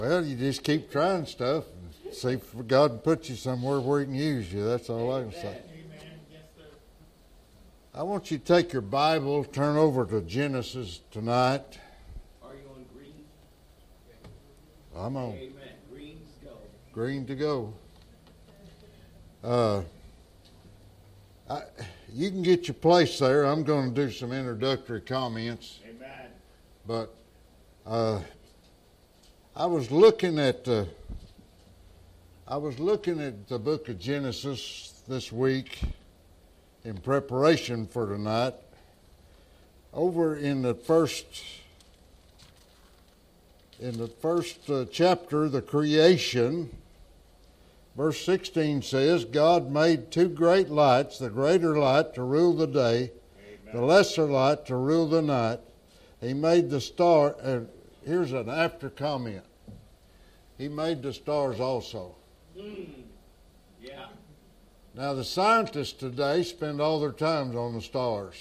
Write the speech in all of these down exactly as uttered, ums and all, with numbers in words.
Well, you just keep trying stuff and see if God can put you somewhere where He can use you. That's all I can say. Amen. Yes, sir. I want you to take your Bible, turn over to Genesis tonight. Are you on green? I'm on Amen. Greens go. green to go. Uh, I, you can get your place there. I'm going to do some introductory comments. Amen. But uh, I was looking at the I was looking at the book of Genesis this week in preparation for tonight. Over in the first in the first uh, chapter, the creation, verse sixteen says, God made two great lights, the greater light to rule the day, Amen. The lesser light to rule the night. He made the star, and here's an after comment. He made the stars also. Mm. Yeah. Now the scientists today spend all their time on the stars.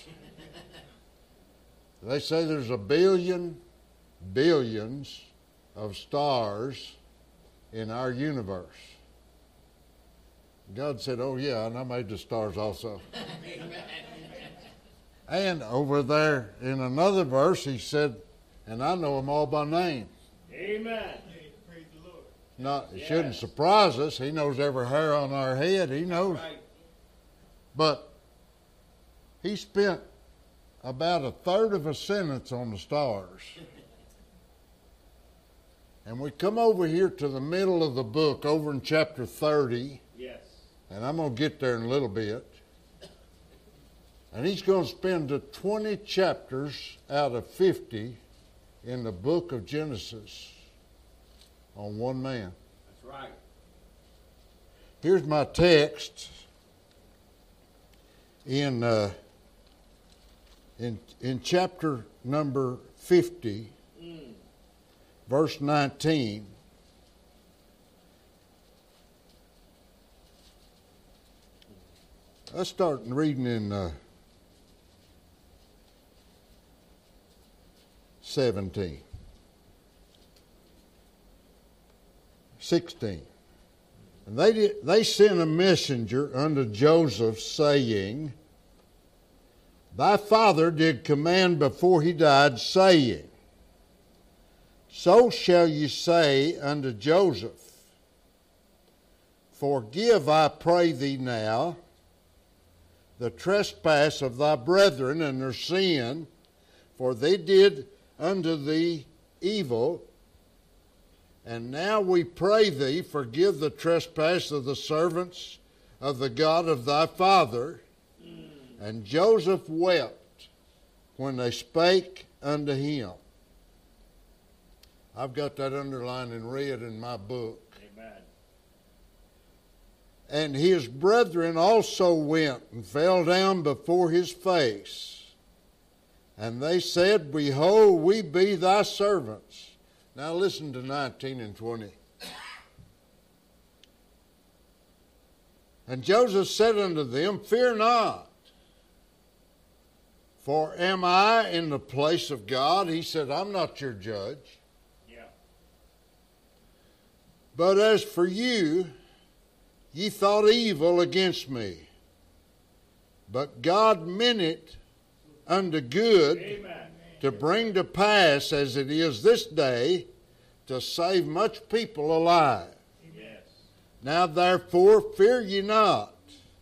They say there's a billion, billions of stars in our universe. God said, oh yeah, and I made the stars also. And over there in another verse, he said, and I know them all by name. Amen. Praise the Lord. Not, it Yes. shouldn't surprise us. He knows every hair on our head. He knows. Right. But he spent about a third of a sentence on the stars. And we come over here to the middle of the book, over in chapter thirty. Yes. And I'm going to get there in a little bit. And he's going to spend the twenty chapters out of fifty in the book of Genesis on one man. That's right. Here's my text in uh, in in chapter number fifty, Mm. verse nineteen. Let's start reading in uh, seventeen. sixteen. And they did, they sent a messenger unto Joseph, saying, Thy father did command before he died, saying, So shall ye say unto Joseph, Forgive, I pray thee now, the trespass of thy brethren and their sin, for they did unto thee evil. And now we pray thee, forgive the trespass of the servants of the God of thy father. Mm. And Joseph wept when they spake unto him. I've got that underlined in red in my book. Amen. And his brethren also went and fell down before his face. And they said, Behold, we be thy servants. Now listen to nineteen and twenty. And Joseph said unto them, Fear not, for am I in the place of God? He said, I'm not your judge. Yeah. But as for you, ye thought evil against me. But God meant it unto good, Amen. to bring to pass as it is this day, to save much people alive. Yes. Now therefore fear ye not.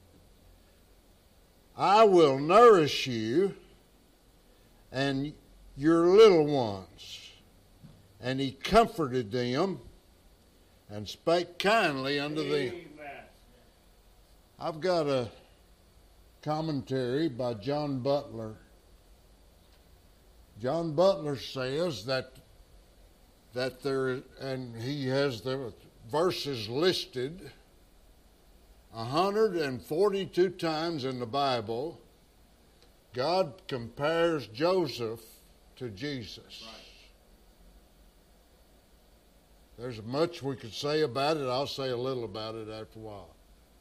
I will nourish you and your little ones. And he comforted them and spake kindly unto them. Amen. I've got a commentary by John Butler. John Butler says that that there, and he has the verses listed one hundred forty-two times in the Bible. God compares Joseph to Jesus. Right. There's much we could say about it. I'll say a little about it after a while.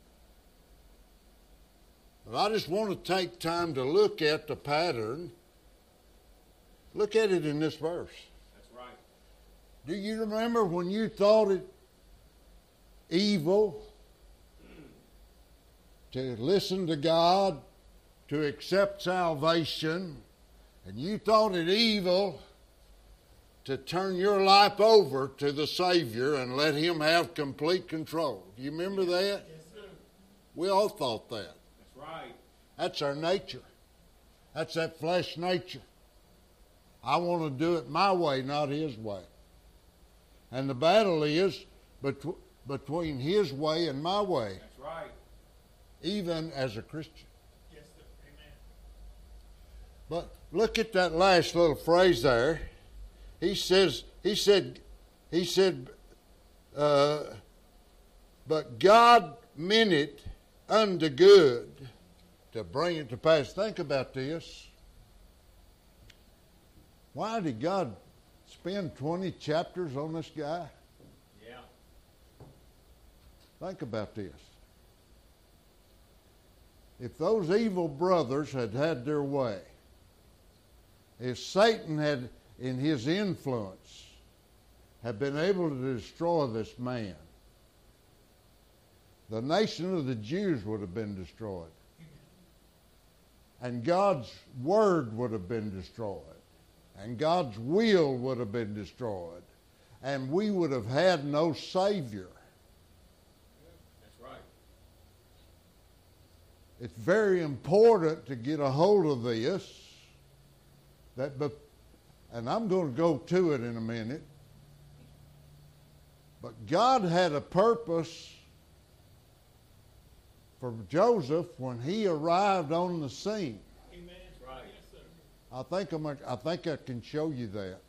But I just want to take time to look at the pattern. Look at it in this verse. That's right. Do you remember when you thought it evil to listen to God, to accept salvation, and you thought it evil to turn your life over to the Savior and let Him have complete control? Do you remember that? Yes, sir. We all thought that. That's right. That's our nature. That's that flesh nature. I want to do it my way, not His way. And the battle is betw- between His way and my way, That's right. even as a Christian. Yes, sir. Amen. But look at that last little phrase there. He says, he said, he said, uh, but God meant it unto good to bring it to pass. Think about this. Why did God spend twenty chapters on this guy? Yeah. Think about this. If those evil brothers had had their way, if Satan had, in his influence, had been able to destroy this man, the nation of the Jews would have been destroyed. And God's word would have been destroyed. And God's will would have been destroyed. And we would have had no Savior. That's right. It's very important to get a hold of this. That, be- and I'm going to go to it in a minute. But God had a purpose for Joseph when he arrived on the scene. Amen. That's right. Yes, sir. I think I'm, I think I can show you that.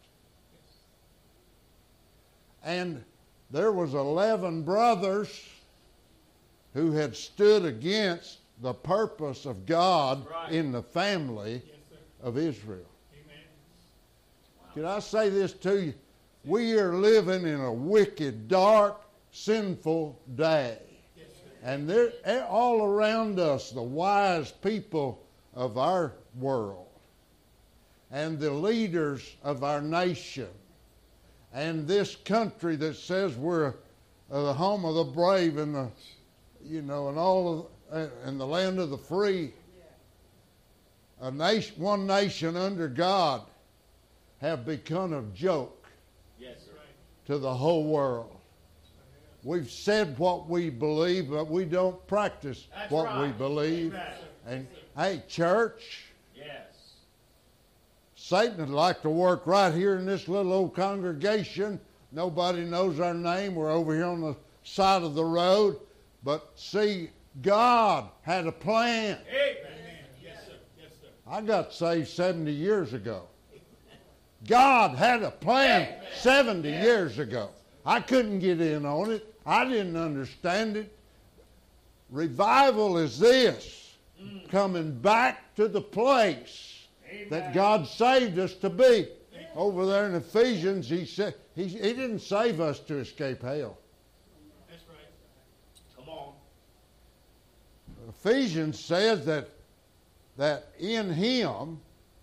And there was eleven brothers who had stood against the purpose of God Right. in the family Yes, sir. of Israel. Amen. Can I say this to you? We are living in a wicked, dark, sinful day. Yes, sir. And they're all around us, the wise people of our world, and the leaders of our nation, and this country that says we're uh, the home of the brave and the, you know, and all of, uh, and the land of the free. A nation, one nation under God, have become a joke Yes, sir. to the whole world. We've said what we believe, but we don't practice That's what right. we believe. Amen. And hey, church, Yes. Satan would like to work right here in this little old congregation. Nobody knows our name. We're over here on the side of the road. But see, God had a plan. Amen. Yes, sir. Yes, sir. I got saved seventy years ago. God had a plan seventy years ago. I couldn't get in on it. I didn't understand it. Revival is this, coming back to the place that God saved us to be. Over there in Ephesians, he said he, he didn't save us to escape hell. That's right. Come on. Ephesians says that that in him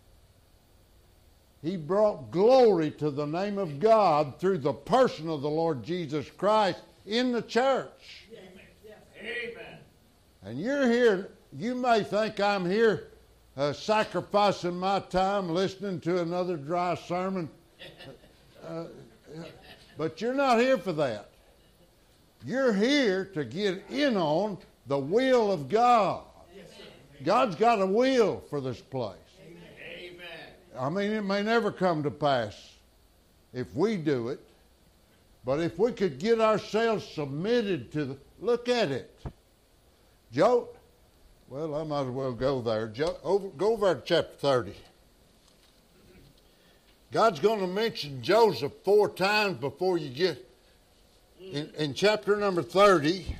he brought glory to the name of God through the person of the Lord Jesus Christ in the church. Amen. And you're here, you may think I'm here uh, sacrificing my time listening to another dry sermon, uh, but you're not here for that. You're here to get in on the will of God. God's got a will for this place. Amen. I mean, it may never come to pass if we do it, but if we could get ourselves submitted to the, look at it. Joe, well, I might as well go there. Joe, over, go over to chapter thirty. God's going to mention Joseph four times before you get in, in chapter number thirty.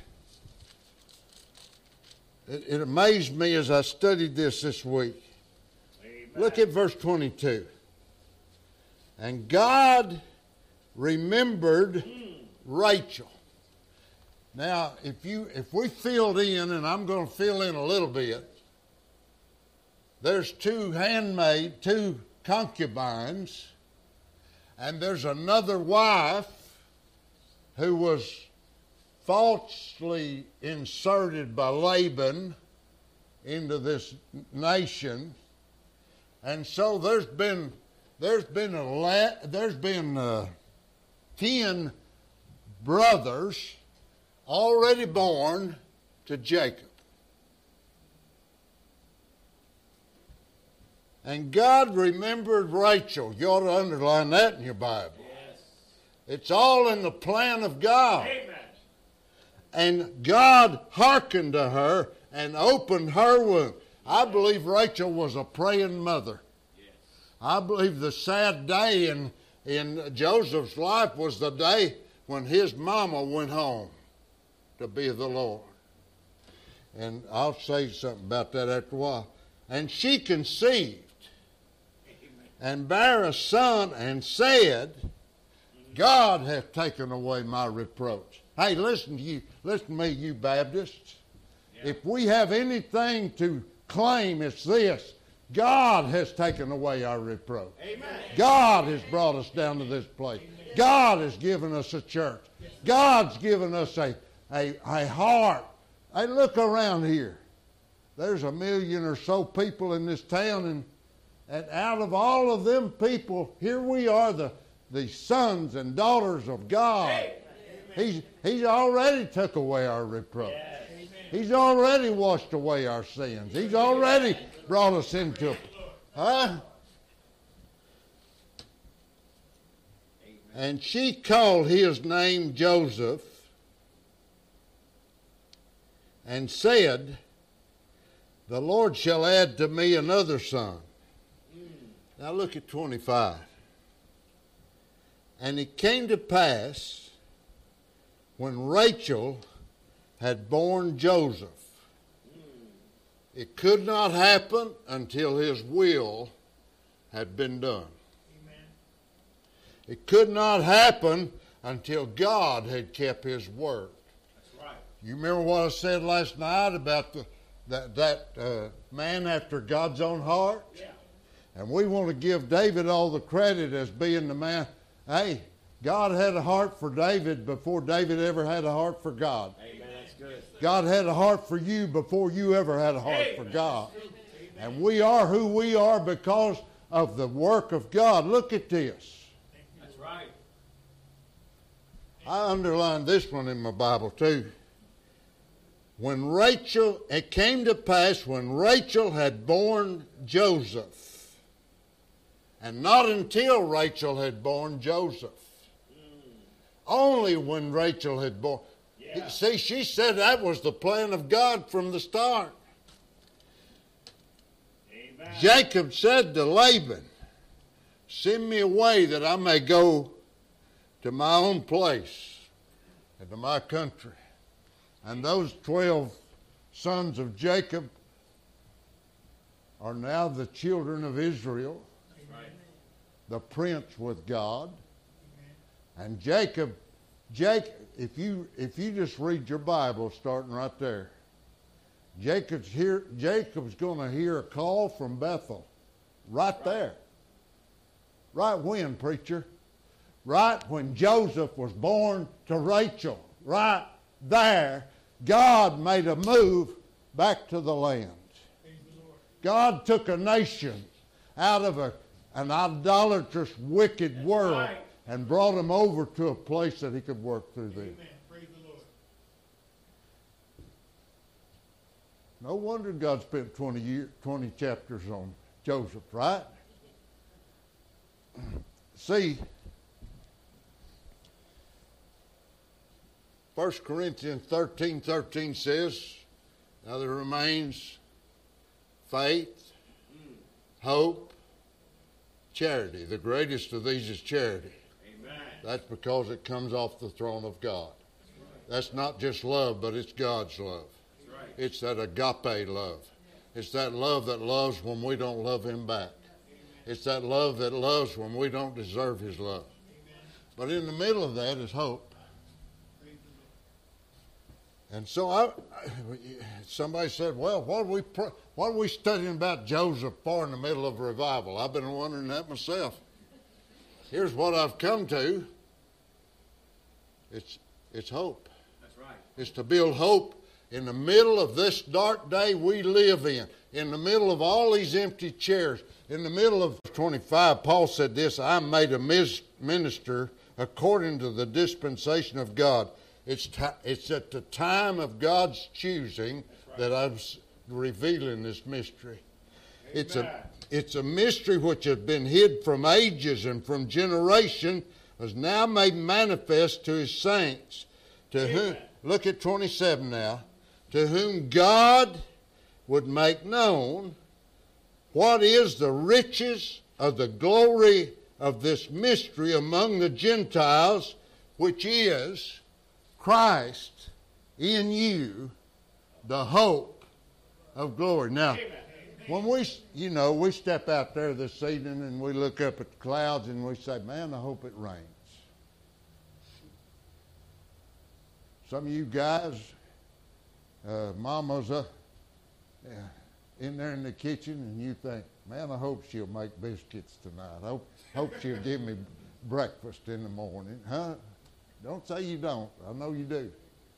It, it amazed me as I studied this this week. Amen. Look at verse twenty-two. And God remembered Rachel. Now, if you if we filled in, and I'm going to fill in a little bit, there's two handmaid, two concubines, And there's another wife who was falsely inserted by Laban into this nation. And so there's been there's been a la- there's been uh, ten brothers already born to Jacob. And God remembered Rachel. You ought to underline that in your Bible. Yes. It's all in the plan of God. Amen. And God hearkened to her and opened her womb. I believe Rachel was a praying mother. Yes. I believe the sad day in, in Joseph's life was the day when his mama went home to be with the Lord. And I'll say something about that after a while. And she conceived and bare a son and said, God hath taken away my reproach. Hey, listen to you. Listen to me, you Baptists. Yeah. If we have anything to claim, it's this. God has taken away our reproach. Amen. God has brought us down to this place. God has given us a church. God's given us a, a, a heart. Hey, look around here. There's a million or so people in this town, and, and out of all of them people, here we are, the, the sons and daughters of God. He's, he's already took away our reproach. He's already washed away our sins. He's already brought us into it. Huh? And she called his name Joseph and said, the Lord shall add to me another son. Now look at twenty-five. And it came to pass when Rachel had borne Joseph, it could not happen until his will had been done. Amen. It could not happen until God had kept his word. That's right. You remember what I said last night about the, that, that uh, man after God's own heart? Yeah. And we want to give David all the credit as being the man. Hey, God had a heart for David before David ever had a heart for God. Amen. That's good. God had a heart for you before you ever had a heart for Amen. God. And we are who we are because of the work of God. Look at this. That's right. I underlined this one in my Bible too. When Rachel, it came to pass when Rachel had borne Joseph, and not until Rachel had borne Joseph. Only when Rachel had born. Yeah. See, she said that was the plan of God from the start. Amen. Jacob said to Laban, send me away that I may go to my own place and to my country. And those twelve sons of Jacob are now the children of Israel, That's right. the prince with God. And Jacob, Jacob, if you if you just read your Bible, starting right there, Jacob's here. Jacob's going to hear a call from Bethel, right there. Right when, preacher? Right when Joseph was born to Rachel. Right there, God made a move back to the land. God took a nation out of a, an idolatrous, wicked world. right. And brought him over to a place that he could work through them. Amen. Praise the Lord. No wonder God spent twenty years, twenty chapters on Joseph, right? See, First Corinthians thirteen thirteen says, now there remains faith, hope, charity. The greatest of these is charity. Amen. That's because it comes off the throne of God. That's not just love, but it's God's love. That's right. It's that agape love. It's that love that loves when we don't love him back. It's that love that loves when we don't deserve his love. But in the middle of that is hope. And so I, somebody said, well, what are we pr- what are we studying about Joseph for in the middle of revival? I've been wondering that myself. here's what I've come to. It's, it's hope. That's right. It's to build hope in the middle of this dark day we live in, in the middle of all these empty chairs, in the middle of twenty-five, Paul said this, I'm made a minister according to the dispensation of God. It's, t- it's at the time of God's choosing right. that I'm revealing this mystery. Amen. It's a, it's a mystery which has been hid from ages and from generation, is now made manifest to his saints. To whom, look at twenty-seven now. To whom God would make known what is the riches of the glory of this mystery among the Gentiles, which is Christ in you, the hope of glory. Now, Amen. When we, you know, we step out there this evening and we look up at the clouds and we say, man, I hope it rains. Some of you guys, uh, mama's uh, in there in the kitchen and you think, man, I hope she'll make biscuits tonight. I hope, hope she'll give me breakfast in the morning. Huh? Don't say you don't. I know you do.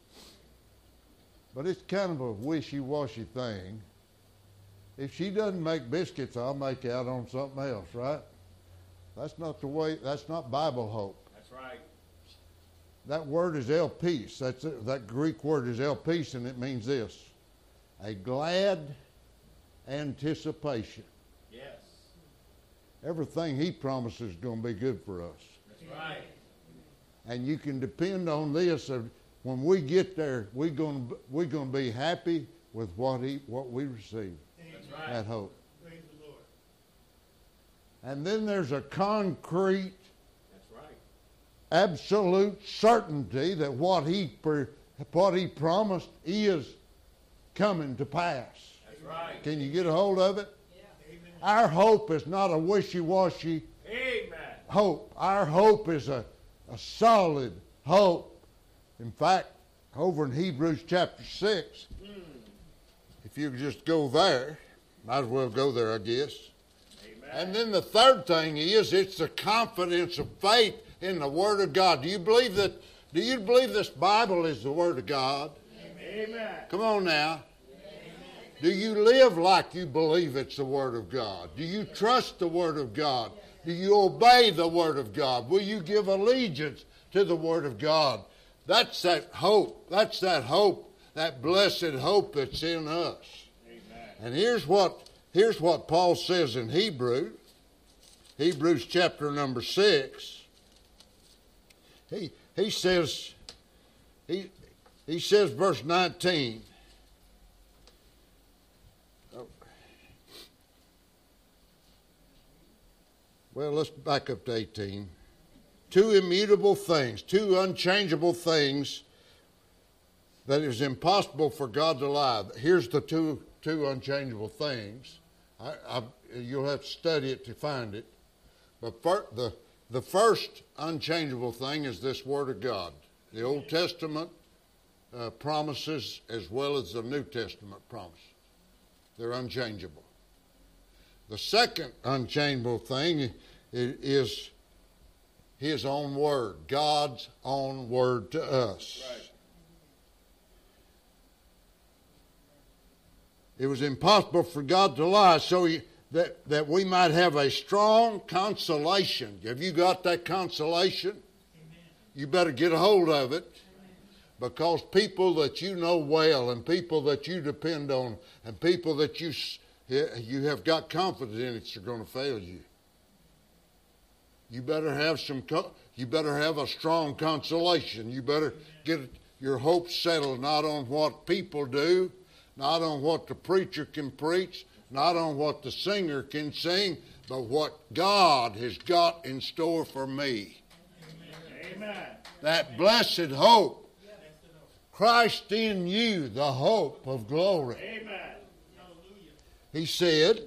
But it's kind of a wishy-washy thing. If she doesn't make biscuits, I'll make out on something else, right? That's not the way, that's not Bible hope. That's right. That word is elpis. That's it. That Greek word is elpis, and it means this: a glad anticipation. Yes. Everything he promises is going to be good for us. That's right. And you can depend on this. When we get there, we're going to we're going to be happy with what he what we receive. That's right. That hope. Praise the Lord. And then there's a concrete, that's right, absolute certainty that what he what he promised is coming to pass. That's right. Can you get a hold of it? Yeah. Amen. Our hope is not a wishy-washy Amen. hope. Our hope is a, a solid hope. In fact, over in Hebrews chapter six, mm. if you just go there, might as well go there, I guess. Amen. And then the third thing is, it's the confidence of faith in the Word of God. Do you believe that? Do you believe this Bible is the Word of God? Amen. Come on now. Do you live like you believe it's the Word of God? Do you trust the Word of God? Do you obey the Word of God? Will you give allegiance to the Word of God? That's that hope. That's that hope, that blessed hope that's in us. Amen. And here's what, here's what Paul says in Hebrew, Hebrews chapter number six. He, he says, he, he says verse nineteen, well, let's back up to eighteen. Two immutable things, two unchangeable things that it is impossible for God to lie. Here's the two two unchangeable things. I, I, you'll have to study it to find it. But for, the, the first unchangeable thing is this Word of God. The Old Testament uh, promises as well as the New Testament promises. They're unchangeable. The second unchangeable thing is His own Word, God's own Word to us. Right. It was impossible for God to lie, so he, that, that we might have a strong consolation. Have you got that consolation? Amen. You better get a hold of it. Because people that you know well and people that you depend on and people that you, you have got confidence in it are going to fail you. You better have some. You better have a strong consolation. You better get your hopes settled not on what people do, not on what the preacher can preach, not on what the singer can sing, but what God has got in store for me. Amen. That blessed hope. Christ in you, the hope of glory. Amen. He said,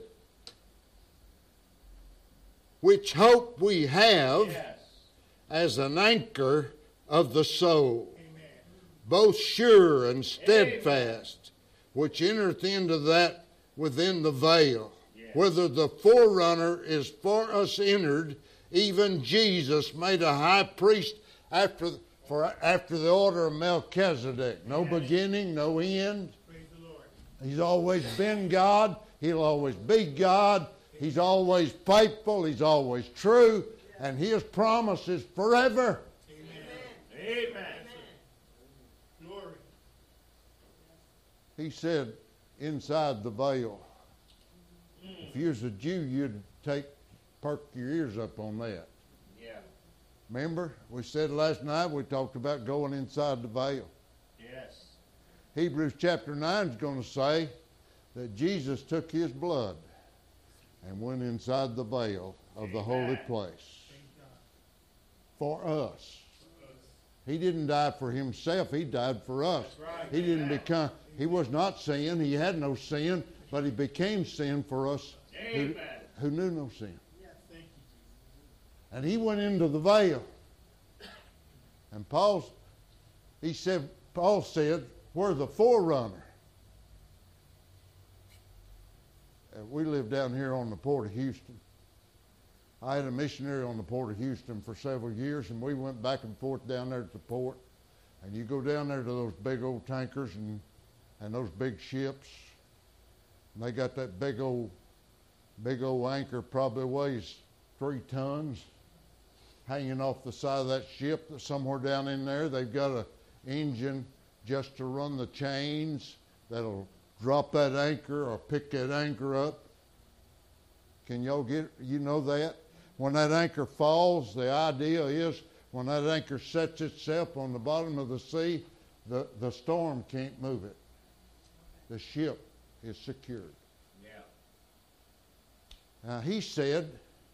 which hope we have Yes. as an anchor of the soul, Amen. both sure and steadfast, which entereth into that within the veil, Yes. whither the forerunner is for us entered, even Jesus made a high priest after for after the order of Melchizedek. No beginning, no end. Praise the Lord. He's always been God. He'll always be God. He's always faithful. He's always true. And His promise is forever. Amen. Amen. Glory. He said, inside the veil. If you was a Jew, you'd take, perk your ears up on that. Yeah. Remember, we said last night, we talked about going inside the veil. Yes. Hebrews chapter nine is going to say that Jesus took His blood and went inside the veil of the holy place for us. He didn't die for Himself. He died for us. right. He didn't become, He was not sin. He had no sin, but He became sin for us who, Amen. who knew no sin. Thank you. And He went into the veil. And Paul, he said, Paul said, we're the forerunner. Uh, we live down here on the Port of Houston. I had a missionary on the Port of Houston for several years, and we went back and forth down there to the port. And you go down there to those big old tankers and, and those big ships, and they got that big old, big old anchor, probably weighs three tons, hanging off the side of that ship. Somewhere down in there, they've got an engine just to run the chains that'll drop that anchor or pick that anchor up. Can y'all get, you know that? When that anchor falls, the idea is when that anchor sets itself on the bottom of the sea, the, the storm can't move it. The ship is secured. Yeah. Now he said,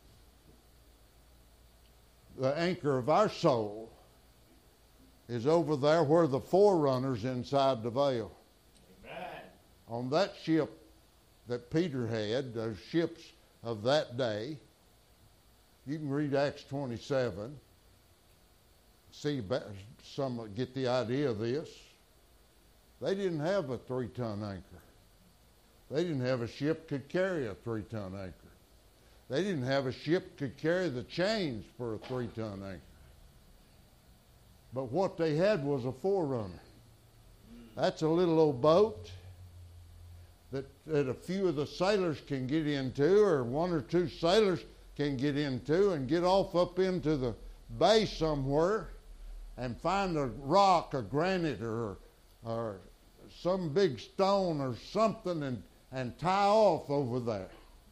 the anchor of our soul is over there where the forerunners inside the veil. Amen. On that ship that Peter had, those ships of that day, you can read Acts twenty-seven, see some get the idea of this. They didn't have a three-ton anchor. They didn't have a ship could carry a three-ton anchor. They didn't have a ship could carry the chains for a three-ton anchor. But what they had was a forerunner. That's a little old boat that, that a few of the sailors can get into, or one or two sailors can get into and get off up into the bay somewhere and find a rock, a granite, or, or some big stone or something and, and tie off over there.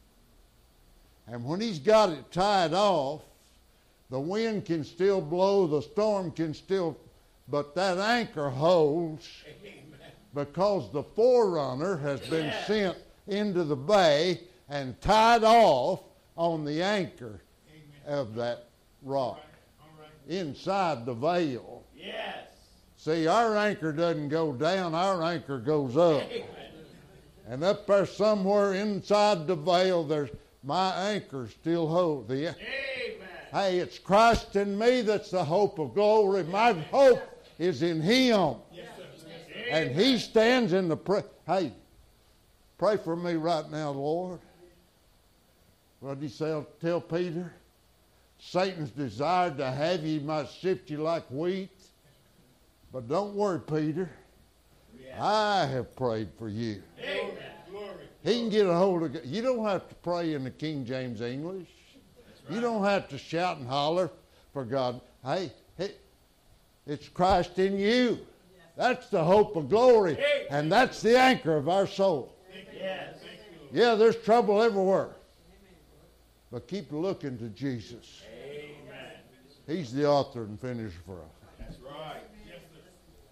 And when he's got it tied off, the wind can still blow, the storm can still, but that anchor holds because the forerunner has been Yeah. sent into the bay and tied off on the anchor Amen. of that rock All right. inside the veil. Yes. See, our anchor doesn't go down, our anchor goes up. And up there somewhere inside the veil, there's my anchor still holds. The, Amen. hey, it's Christ in me that's the hope of glory. My hope is in Him. Yes, sir. Yes, sir. And He stands in the pray. Hey, pray for me right now, Lord. What did He say? Tell Peter, Satan's desired to have you, he might sift you like wheat. But don't worry, Peter. I have prayed for you. Amen. Glory. He can get a hold of. You don't have to pray in the King James English. You don't have to shout and holler for God. Hey, hey, it's Christ in you. That's the hope of glory, and that's the anchor of our soul. Yes. Yeah, there's trouble everywhere, but keep looking to Jesus. Amen. He's the author and finisher for us. That's right. Yes, sir.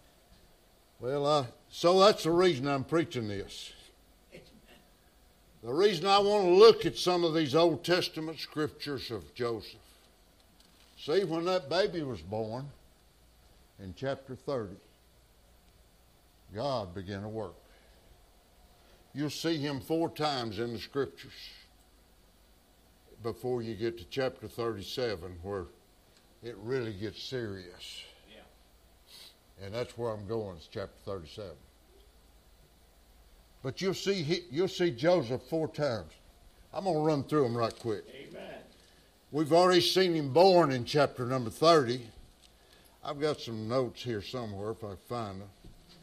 Well, uh, so that's the reason I'm preaching this. The reason I want to look at some of these Old Testament scriptures of Joseph. See, when that baby was born, in chapter thirty, God began to work. You'll see Him four times in the scriptures before you get to chapter thirty-seven, where it really gets serious. Yeah. And that's where I'm going, is chapter thirty-seven. But you'll see he, you'll see Joseph four times. I'm going to run through them right quick. Amen. we've already seen him born in chapter number thirty. I've got some notes here somewhere if I find them.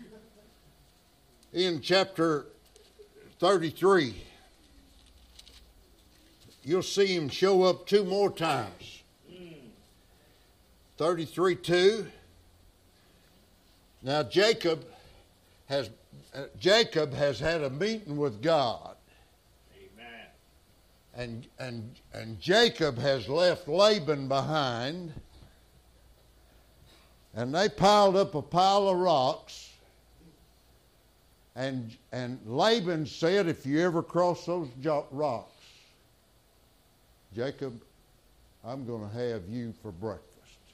In chapter thirty-three, you'll see him show up two more times. thirty-three two. Now Jacob has uh, Jacob has had a meeting with God. Amen. And and and Jacob has left Laban behind. And they piled up a pile of rocks. And and Laban said, if you ever cross those jo- rocks, Jacob, I'm going to have you for breakfast.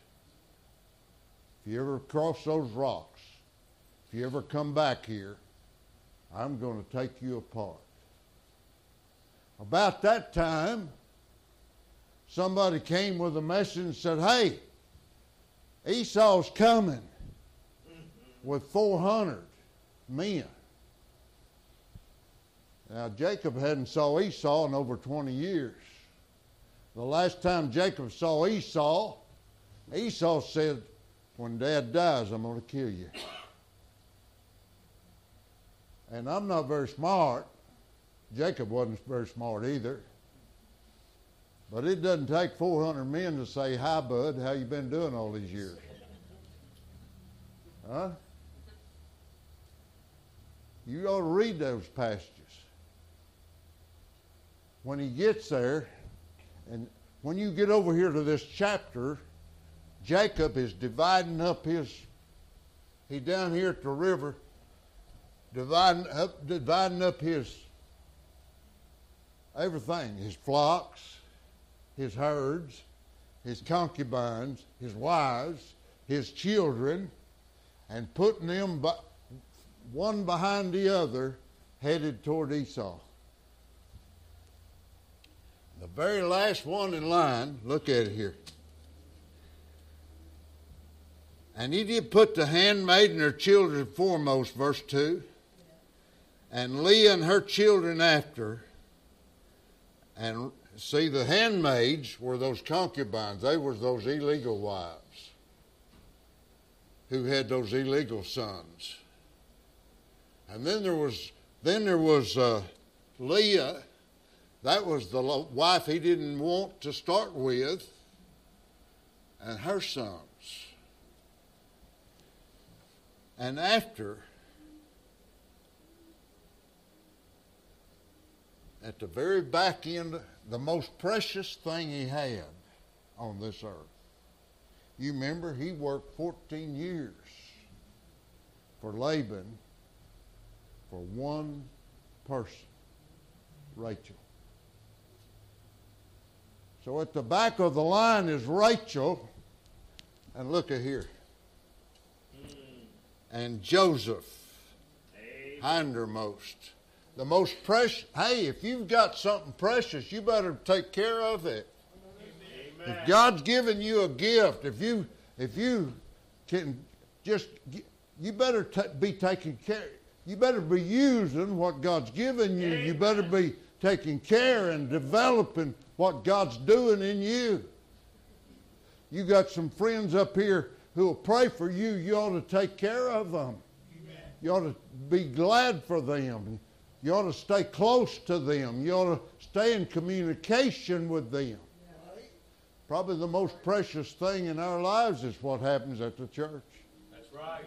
If you ever cross those rocks, if you ever come back here, I'm going to take you apart. About that time, somebody came with a message and said, hey, Esau's coming with four hundred men. Now, Jacob hadn't saw Esau in over twenty years. The last time Jacob saw Esau, Esau said, when Dad dies, I'm going to kill you. And I'm not very smart. Jacob wasn't very smart either. But it doesn't take four hundred men to say, hi, bud, how you been doing all these years? Huh? You ought to read those passages. When he gets there, and when you get over here to this chapter, Jacob is dividing up his, he down here at the river, dividing up, dividing up his everything, his flocks, his herds, his concubines, his wives, his children, and putting them by, one behind the other, headed toward Esau. The very last one in line, look at it here. And he did put the handmaid and her children foremost, verse two, and Leah and her children after. And see, the handmaids were those concubines. They were those illegal wives who had those illegal sons. And then there was, then there was uh, Leah. That was the wife he didn't want to start with, and her sons. And after, at the very back end, the most precious thing he had on this earth. You remember, he worked fourteen years for Laban for one person, Rachel. So at the back of the line is Rachel, and look at here, and Joseph, hindermost. The most precious. Hey, if you've got something precious, you better take care of it. Amen. If God's given you a gift, if you if you can just, you better t- be taking care. You better be using what God's given you. Amen. You better be taking care and developing what God's doing in you. You got some friends up here who will pray for you. You ought to take care of them. Amen. You ought to be glad for them. You ought to stay close to them. You ought to stay in communication with them. Probably the most precious thing in our lives is what happens at the church. That's right.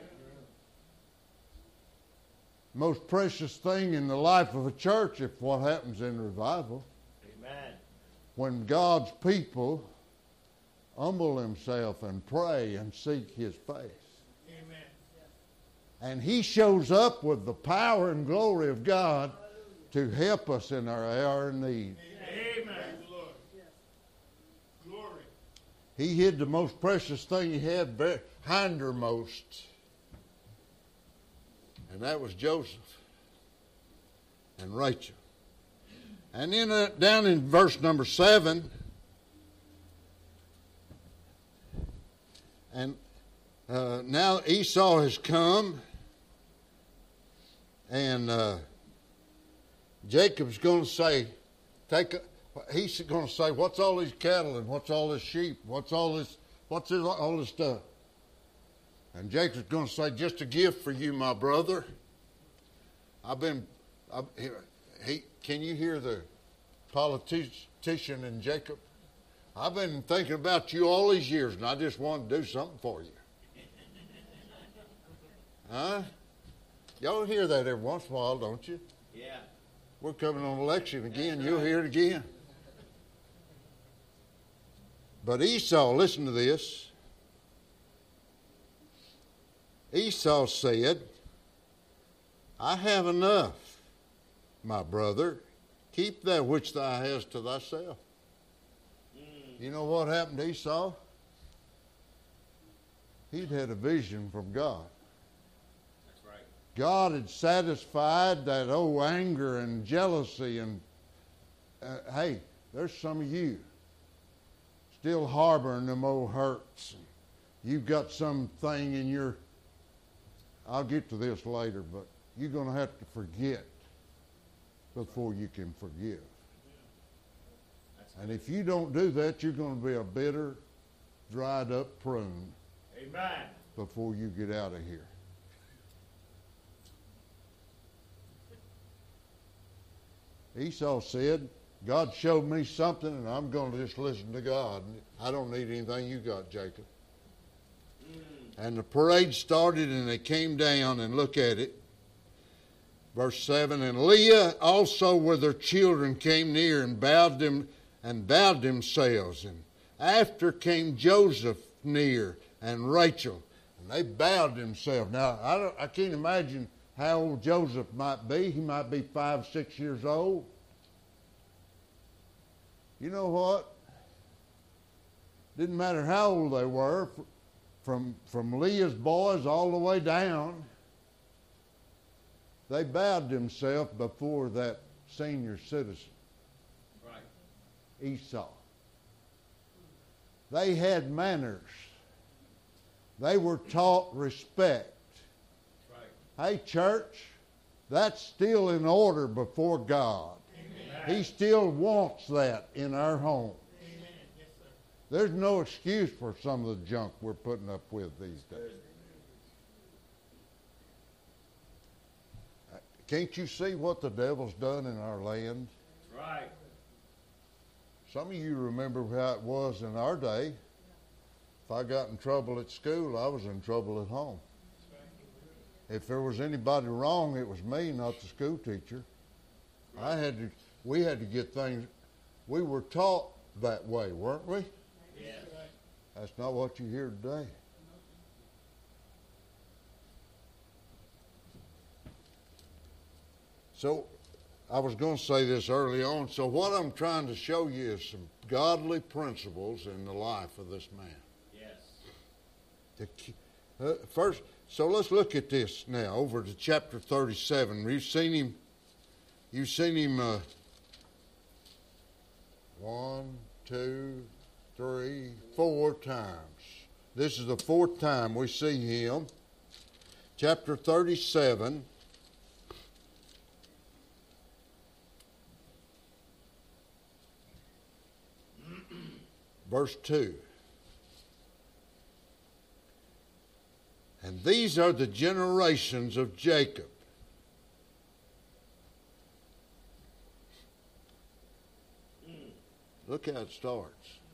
Most precious thing in the life of a church is what happens in revival. Amen. When God's people humble themselves and pray and seek His face. Amen. And He shows up with the power and glory of God to help us in our hour of need. Amen. Lord. Glory. He hid the most precious thing He had hindermost. And that was Joseph and Rachel. And then uh, down in verse number seven, and uh, now Esau has come, and uh, Jacob's going to say, "Take a, he's going to say, what's all these cattle and what's all this sheep? What's all this, what's this, all this stuff? And Jacob's going to say, just a gift for you, my brother. I've been, I've, he, can you hear the politician in Jacob? I've been thinking about you all these years, and I just wanted to do something for you. Huh? Y'all hear that every once in a while, don't you? Yeah. We're coming on election again. Right. You'll hear it again. But Esau, listen to this. Esau said, I have enough, my brother. Keep that which thou hast to thyself. Mm. You know what happened to Esau? He'd had a vision from God. That's right. God had satisfied that old anger and jealousy and, uh, hey, there's some of you still harboring them old hurts. You've got something in your, I'll get to this later, but you're going to have to forget before you can forgive. And if you don't do that, you're going to be a bitter, dried up prune. Amen. Before you get out of here. Esau said, God showed me something and I'm going to just listen to God. I don't need anything you got, Jacob. Mm. And the parade started and they came down and look at it. Verse seven, and Leah also with her children came near and bowed them and bowed themselves. And after came Joseph near and Rachel, and they bowed themselves. Now, I, don't, I can't imagine how old Joseph might be. He might be five, six years old. You know what? Didn't matter how old they were, from, from Leah's boys all the way down, they bowed themselves before that senior citizen, right. Esau. They had manners. They were taught respect. Right. Hey, church, that's still in order before God. Amen. He still wants that in our home. Amen. Yes, sir. There's no excuse for some of the junk we're putting up with these days. Can't you see what the devil's done in our land? Right. Some of you remember how it was in our day. If I got in trouble at school, I was in trouble at home. If there was anybody wrong, it was me, not the school teacher. I had to, we had to get things, we were taught that way, weren't we? Yes. That's not what you hear today. So, I was going to say this early on. So what I'm trying to show you is some godly principles in the life of this man. Yes. The, uh, first, so let's look at this now, over to chapter thirty-seven. You've seen him, you've seen him uh, one, two, three, four times. This is the fourth time we see him. Chapter thirty-seven. Verse two. And these are the generations of Jacob. Look how it starts.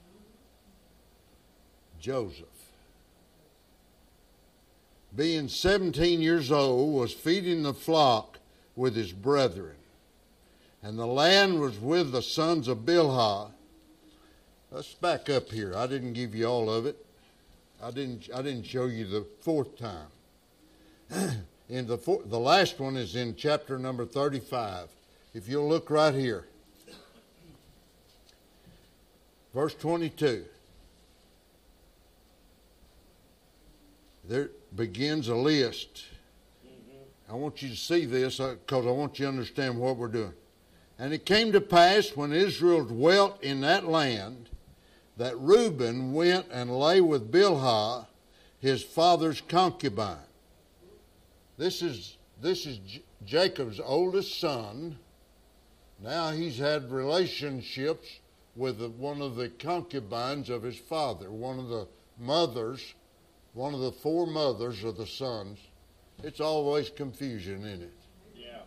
Joseph, being seventeen years old, was feeding the flock with his brethren. And the land was with the sons of Bilhah. Let's back up here. I didn't give you all of it. I didn't. I didn't show you the fourth time. in the four, the last one is in chapter number thirty-five. If you'll look right here, verse twenty-two. There begins a list. Mm-hmm. I want you to see this because I want you to understand what we're doing. And it came to pass when Israel dwelt in that land, that Reuben went and lay with Bilhah, his father's concubine. This is, this is J- Jacob's oldest son, Now he's had relationships with the, one of the concubines of his father, one of the mothers, one of the four mothers of the sons. It's always confusion in it. Yeah.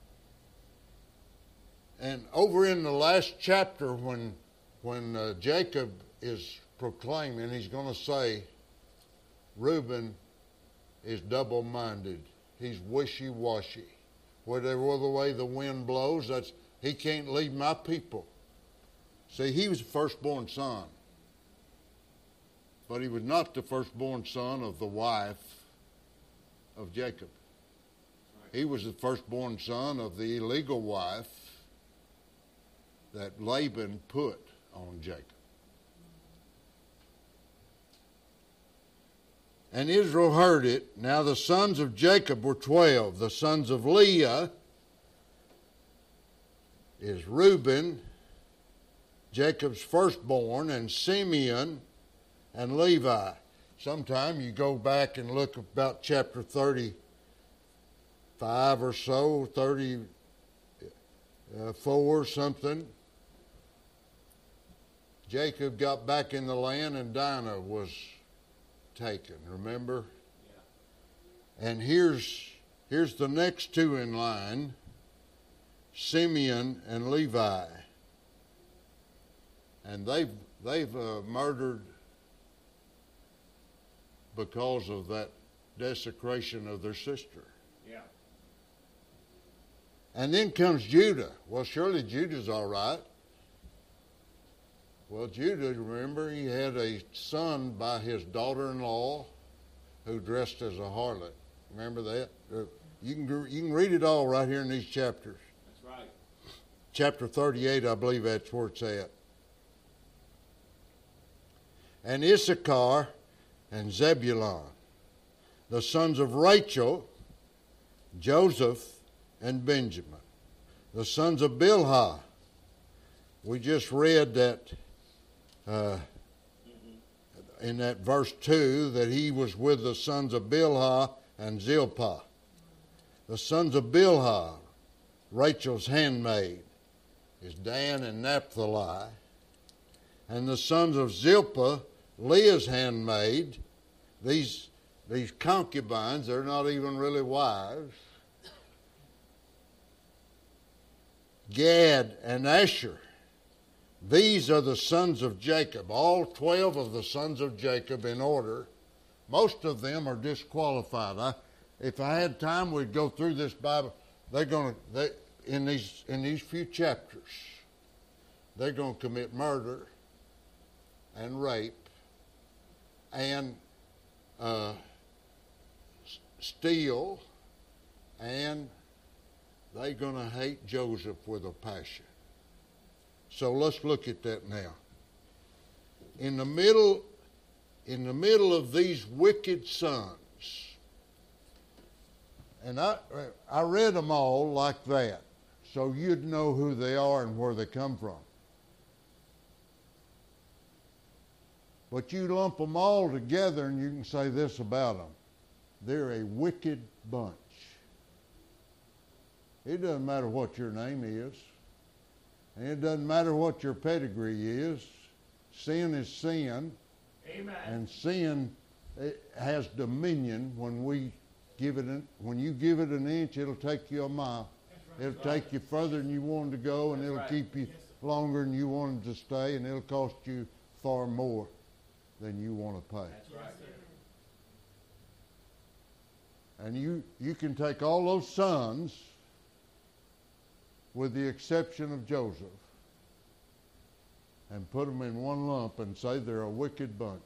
And over in the last chapter, when when uh, Jacob is proclaiming, he's going to say, Reuben is double-minded. He's wishy-washy. Whatever the way the wind blows, that's he can't lead my people. See, he was the firstborn son. But he was not the firstborn son of the wife of Jacob. He was the firstborn son of the illegal wife that Laban put on Jacob. And Israel heard it. Now the sons of Jacob were twelve. The sons of Leah is Reuben, Jacob's firstborn, and Simeon and Levi. Sometime you go back and look about chapter thirty-five or so, thirty-four or something. Jacob got back in the land and Dinah was taken, remember? Yeah. And here's here's the next two in line, Simeon and Levi. And they've they've uh, murdered because of that desecration of their sister. Yeah. And then comes Judah. Well, surely Judah's all right. Well, Judah, remember, he had a son by his daughter-in-law who dressed as a harlot. Remember that? You can, you can read it all right here in these chapters. That's right. Chapter thirty-eight, I believe that's where it's at. And Issachar and Zebulun, the sons of Rachel, Joseph and Benjamin. The sons of Bilhah, we just read that uh, in that verse two that he was with the sons of Bilhah and Zilpah. The sons of Bilhah, Rachel's handmaid, is Dan and Naphtali. And the sons of Zilpah, Leah's handmaid, these, these concubines, they're not even really wives. Gad and Asher. These are the sons of Jacob, all twelve of the sons of Jacob in order. Most of them are disqualified. I, if I had time, we'd go through this Bible. They're going to, they, in these in these few chapters, they're going to commit murder and rape and uh, steal, and they're going to hate Joseph with a passion. So let's look at that now. In the middle, in the middle of these wicked sons, and I I read them all like that, so you'd know who they are and where they come from. But you lump them all together and you can say this about them. They're a wicked bunch. It doesn't matter what your name is. And it doesn't matter what your pedigree is. Sin is sin. Amen. And sin it has dominion when we give it an, when you give it an inch, it'll take you a mile. It'll take you further than you wanted to go, and it'll keep you longer than you wanted to stay, and it'll cost you far more than you want to pay. That's right. And you, you can take all those sons, with the exception of Joseph, and put them in one lump and say they're a wicked bunch.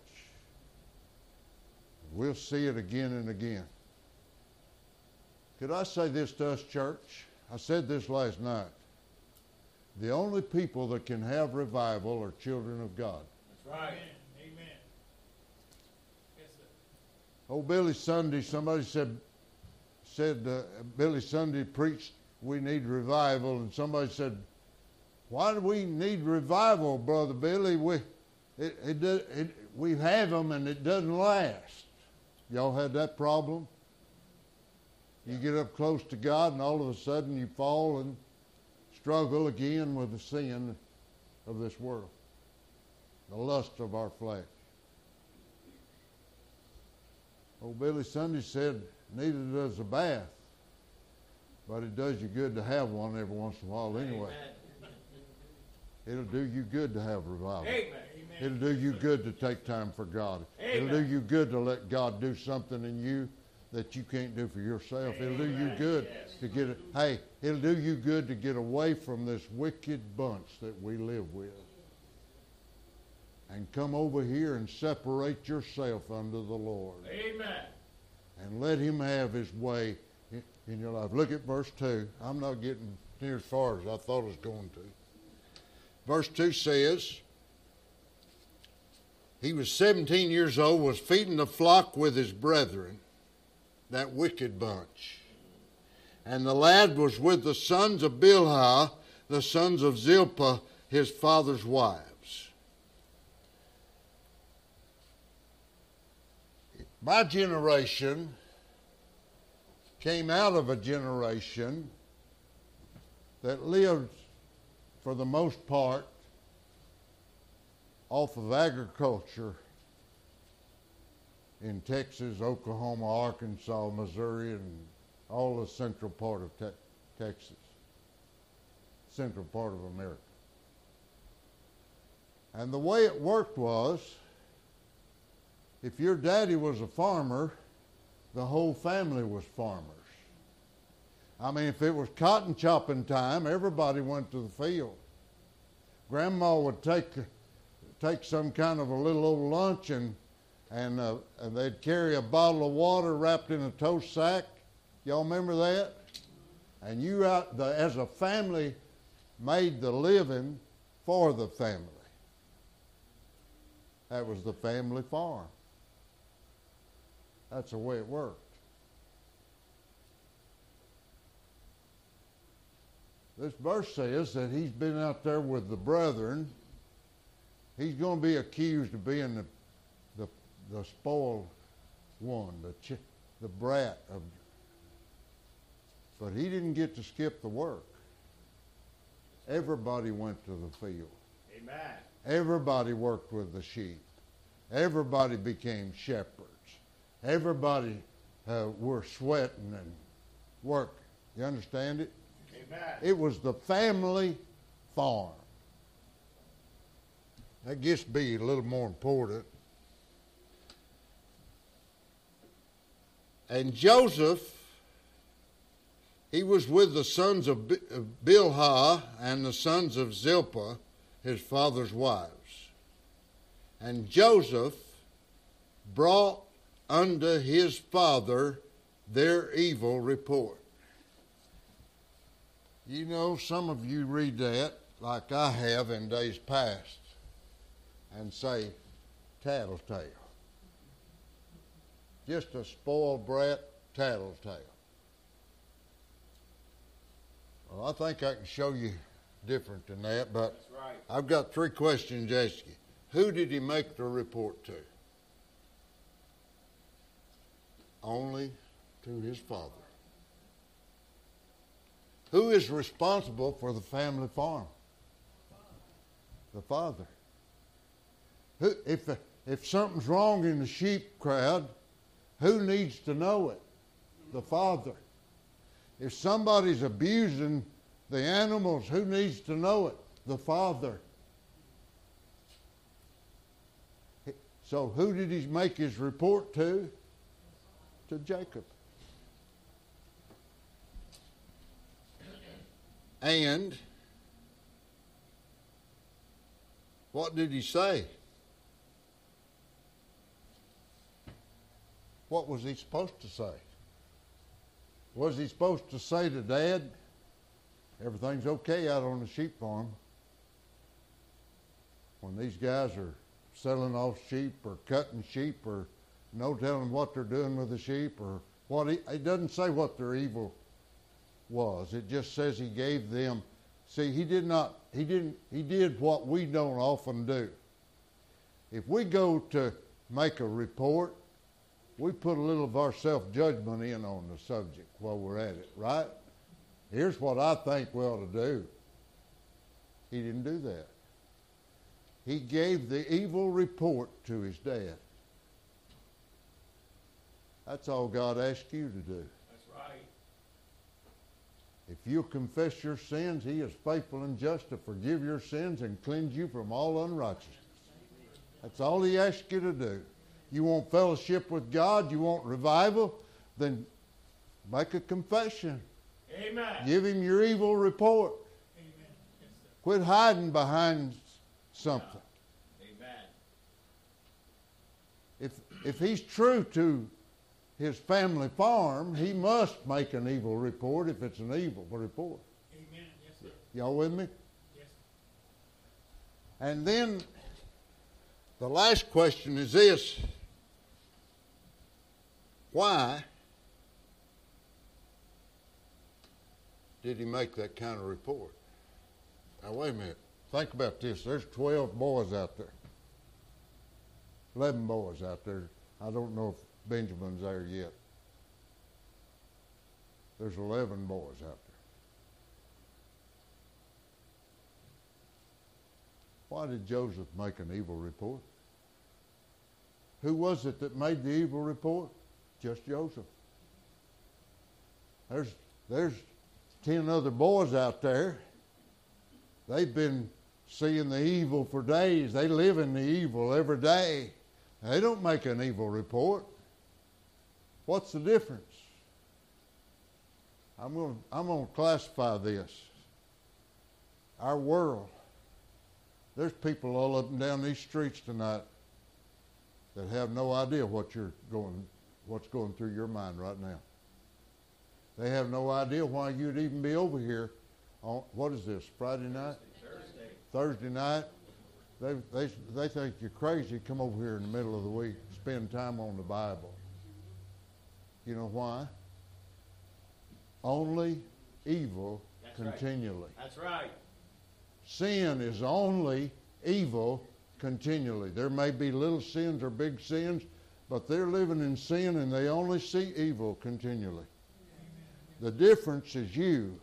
We'll see it again and again. Could I say this to us, church? I said this last night. The only people that can have revival are children of God. That's right. Amen. Yes, sir. Oh, Billy Sunday, somebody said, said uh, Billy Sunday preached we need revival, and somebody said, why do we need revival, Brother Billy? We, it, it, it, we have them and it doesn't last. Y'all had that problem? You get up close to God and all of a sudden you fall and struggle again with the sin of this world, the lust of our flesh. Old Billy Sunday said, neither does a bath, but it does you good to have one every once in a while anyway. Amen. It'll do you good to have revival. Amen. It'll do you good to take time for God. Amen. It'll do you good to let God do something in you that you can't do for yourself. It'll do you good Yes. to get it. Hey, it'll do you good to get away from this wicked bunch that we live with. And come over here and separate yourself unto the Lord. Amen. And let him have his way in, in your life. Look at verse two. I'm not getting near as far as I thought I was going to. Verse two says, he was seventeen years old, was feeding the flock with his brethren, that wicked bunch. And the lad was with the sons of Bilhah, the sons of Zilpah, his father's wives. My generation came out of a generation that lived, for the most part, off of agriculture in Texas, Oklahoma, Arkansas, Missouri, and all the central part of te- Texas, central part of America. And the way it worked was, if your daddy was a farmer, the whole family was farmers. I mean, if it was cotton chopping time, everybody went to the field. Grandma would take take some kind of a little old lunch, and and, uh, and they'd carry a bottle of water wrapped in a toast sack. Y'all remember that? And you, out the, as a family, made the living for the family. That was the family farm. That's the way it worked. This verse says that he's been out there with the brethren. He's going to be accused of being the the, the spoiled one, the ch- the brat of. But he didn't get to skip the work. Everybody went to the field. Amen. Everybody worked with the sheep. Everybody became shepherds. Everybody uh, were sweating and working. You understand it? Amen. It was the family farm. That gets to be a little more important. And Joseph, he was with the sons of Bilhah and the sons of Zilpah, his father's wives. And Joseph brought unto his father their evil report. You know, some of you read that, like I have in days past, and say, tattletale. Just a spoiled brat, tattletale. Well, I think I can show you different than that, but That's right. I've got three questions to ask you. Who did he make the report to? Only to his father. Who is responsible for the family farm? The father. Who, if, if something's wrong in the sheep crowd, who needs to know it? The father. If somebody's abusing the animals, who needs to know it? The father. So who did he make his report to? To Jacob. And what did he say? What was he supposed to say? Was he supposed to say to Dad, everything's okay out on the sheep farm? When these guys are selling off sheep or cutting sheep or no telling what they're doing with the sheep or what, he, it doesn't say what their evil was. It just says he gave them. See, he did not, he didn't, he did what we don't often do. If we go to make a report, we put a little of our self-judgment in on the subject while we're at it, right? Here's what I think we ought to do. He didn't do that. He gave the evil report to his dad. That's all God asks you to do. That's right. If you'll confess your sins, He is faithful and just to forgive your sins and cleanse you from all unrighteousness. That's all He asks you to do. You want fellowship with God, you want revival, then make a confession. Amen. Give Him your evil report. Amen. Yes, sir. Quit hiding behind something. Amen. If, if He's true to His family farm, He must make an evil report if it's an evil report. Amen. Yes, sir. Y'all with me? Yes. And then the last question is this. Why did he make that kind of report? Now, wait a minute. Think about this. There's twelve boys out there. eleven boys out there. I don't know if Benjamin's there yet. There's eleven boys out there. Why did Joseph make an evil report? Who was it that made the evil report? Just Joseph. There's, there's ten other boys out there. They've been seeing the evil for days. They live in the evil every day. They don't make an evil report. What's the difference? I'm going to, I'm going to classify this. Our world. There's people all up and down these streets tonight that have no idea what you're going, what's going through your mind right now. They have no idea why you'd even be over here on, what is this, Friday night? Thursday. Thursday night. They, they, they think you're crazy to come over here in the middle of the week, spend time on the Bible. You know why? Only evil That's right. continually. That's right. Sin is only evil continually. There may be little sins or big sins, but they're living in sin and they only see evil continually. The difference is you.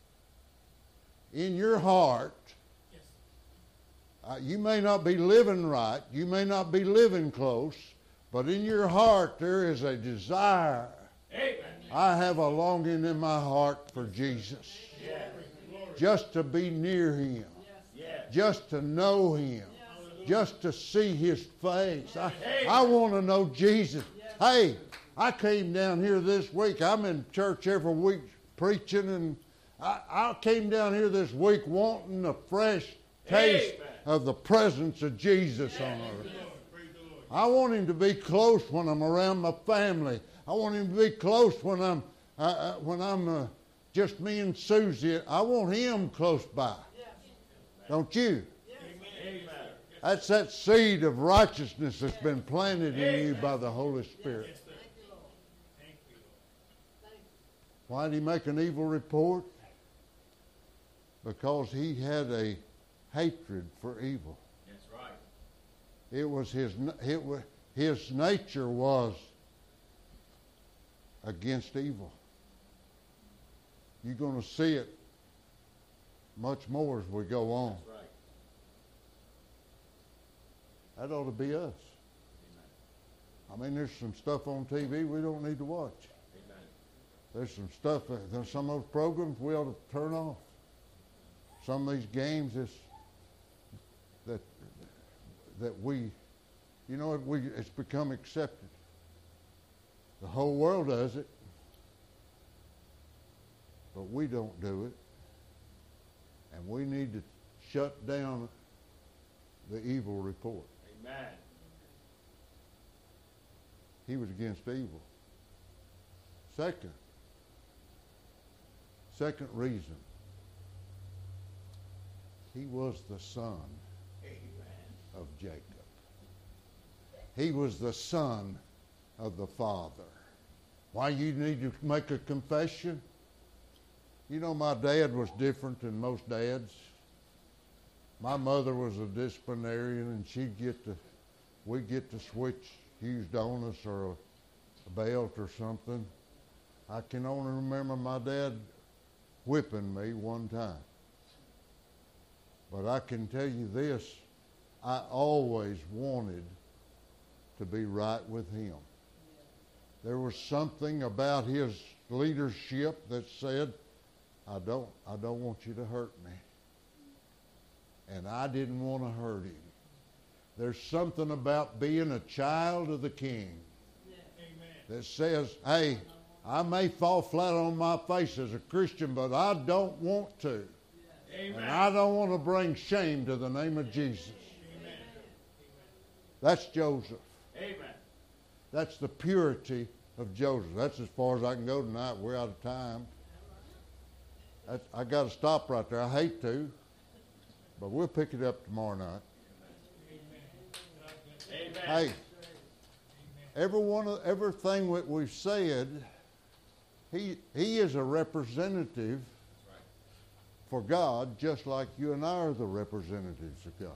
In your heart, Yes. uh, you may not be living right, you may not be living close, but in your heart there is a desire. Amen. I have a longing in my heart for Jesus. Yes. Just to be near Him. Yes. Just to know Him. Just to see His face. I, I want to know Jesus. Hey, I came down here this week. I'm in church every week preaching, and I, I came down here this week wanting a fresh taste Amen. of the presence of Jesus on earth. Praise the Lord. I want Him to be close when I'm around my family. I want Him to be close when I'm uh, uh, when I'm uh, just me and Susie. I want Him close by. Don't you? Amen. That's that seed of righteousness that's been planted in you by the Holy Spirit. Yes, sir. Thank you, Lord. Why did he make an evil report? Because he had a hatred for evil. That's right. It was his, it was, his nature was against evil. You're going to see it much more as we go on. That's right. That ought to be us. I mean, there's some stuff on T V we don't need to watch. Amen. There's some stuff, there's some of those programs we ought to turn off. Some of these games is that that we, you know, we it's become accepted. The whole world does it, but we don't do it. And we need to shut down the evil report. Amen. He was against evil. Second, second reason, he was the son Amen. of Jacob. He was the son of the Father. Why you need to make a confession? You know, my dad was different than most dads. My mother was a disciplinarian, and she'd get to, we'd get to switch used on us or a, a belt or something. I can only remember my dad whipping me one time. But I can tell you this, I always wanted to be right with him. There was something about his leadership that said, I don't, I don't want you to hurt me. And I didn't want to hurt him. There's something about being a child of the King that says, hey, I may fall flat on my face as a Christian, but I don't want to. Amen. And I don't want to bring shame to the name of Jesus. Amen. That's Joseph. Amen. That's the purity of Joseph. That's as far as I can go tonight. We're out of time. That's, I got to stop right there. I hate to, but we'll pick it up tomorrow night. Amen. Hey, every one of, everything that we've said, he, he is a representative for God, just like you and I are the representatives of God.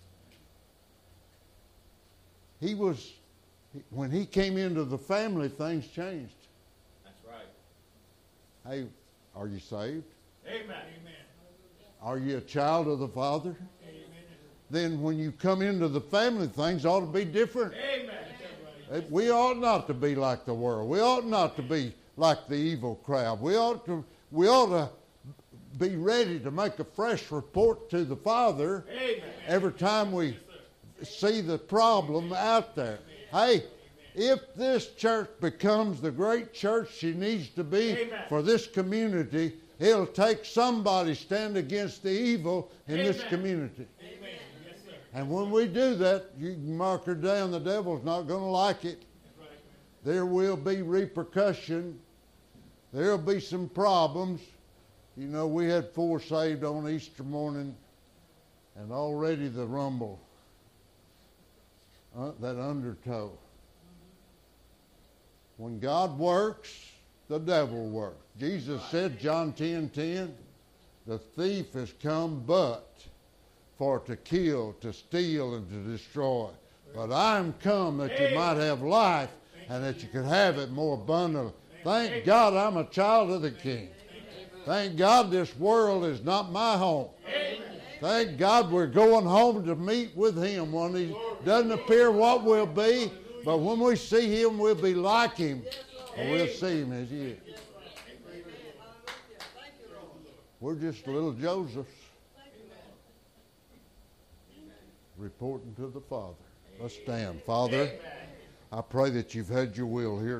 He was, when he came into the family, things changed. That's right. Hey, are you saved? Amen. Amen. Are you a child of the Father? Amen. Then when you come into the family, things ought to be different. Amen. We ought not to be like the world. We ought not to be like the evil crowd. We ought to, we ought to be ready to make a fresh report to the Father. Amen. Every time we see the problem out there. Hey, if this church becomes the great church she needs to be Amen. For this community, it'll take somebody stand against the evil in Amen. This community. Amen. Yes, sir. And when we do that, you can mark her down. The devil's not going to like it. Right. There will be repercussion. There'll be some problems. You know, we had four saved on Easter morning, and already the rumble, uh, that undertow. When God works, the devil works. Jesus said, John ten ten, the thief has come but for to kill, to steal, and to destroy. But I am come that you might have life and that you could have it more abundantly. Thank God I'm a child of the King. Thank God this world is not my home. Thank God we're going home to meet with him when he doesn't appear what we'll be, but when we see him, we'll be like him, and we'll see him as he is. We're just little Josephs reporting to the Father. Let's stand. Father, I pray that you've had your will here.